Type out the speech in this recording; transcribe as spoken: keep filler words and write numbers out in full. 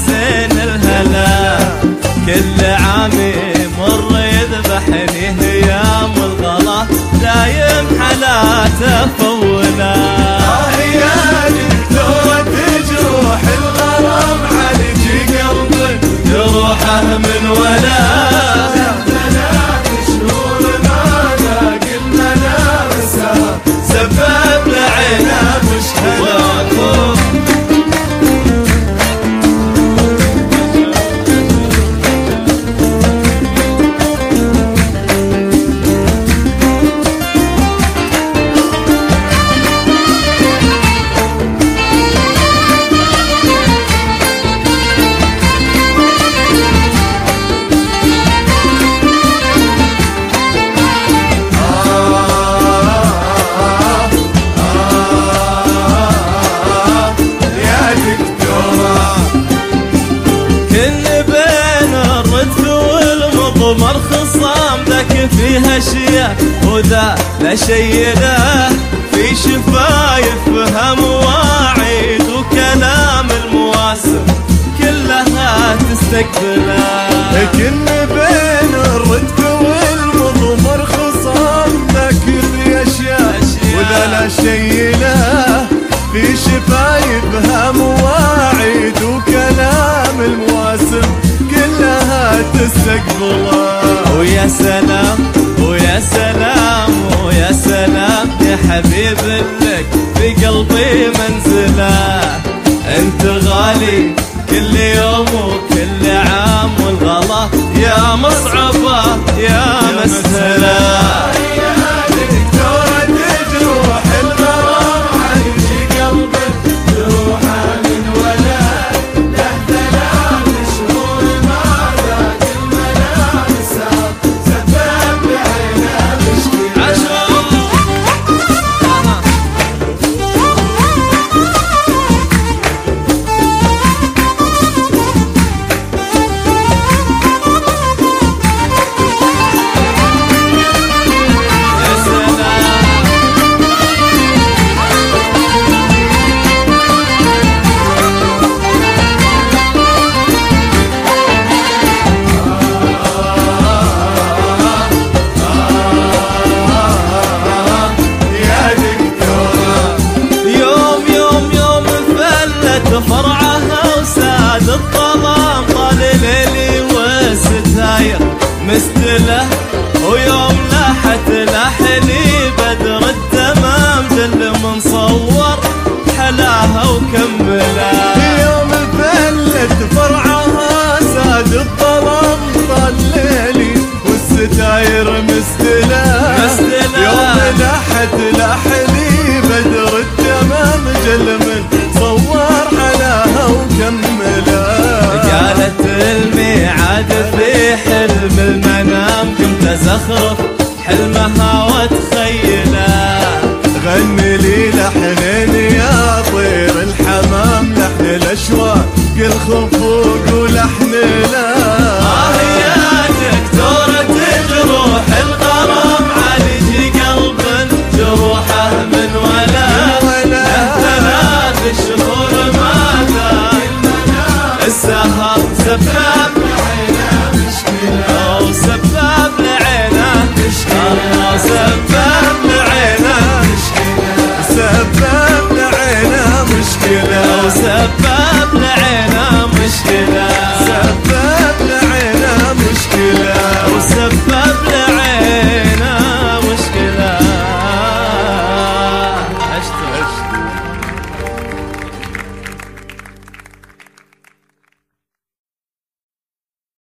حسين الهلا، كل عام يمر يذبحني هيام الغلا، دايم حالاته فولا. آه يا دكتورة تجروح الغرام عالج قلبي جروحه من ولا. ثلاث شهور ما ذاق الملامسة سبب لعينه مشكلة. مر خصام ذاك فيها اشياء وذا لا شي له، في شفايف مواعيد وكلام المواسم كلها تستقبله. كن بين الردف والمضمر خصام ذاك في اشياء وذا لا شي له، في شفايفها مواعيد وكلام المواسم كلها تستقبله. ويا سلام ويا سلام ويا سلام يا حبيب لك في قلبي منزله، انت غالي كل يوم وكل عام والغلا يا مصعبه يا مسهله. فرعها وساد الظلام طال ليلي والستاير مستله، ويوم لاحت لحلي بدر التمام جل منصور حلاها وكمله. يوم فلت فرعها ساد الظلام طال ليلي والستاير مستله، يوم لاحت لحلي بدر التمام جل من صور حلاها وكمله. قالت الميعاد في حلم المنام كنت ازخرف حلمها واتخيله، غني لي لحنين يا طير الحمام لحن الاشواق الخفوق ولحن لا. آه يا دكتورة تجروح الغرام عالج قلب جروحه من ولا. ثلاث شهور ما ذاق السهر سبنا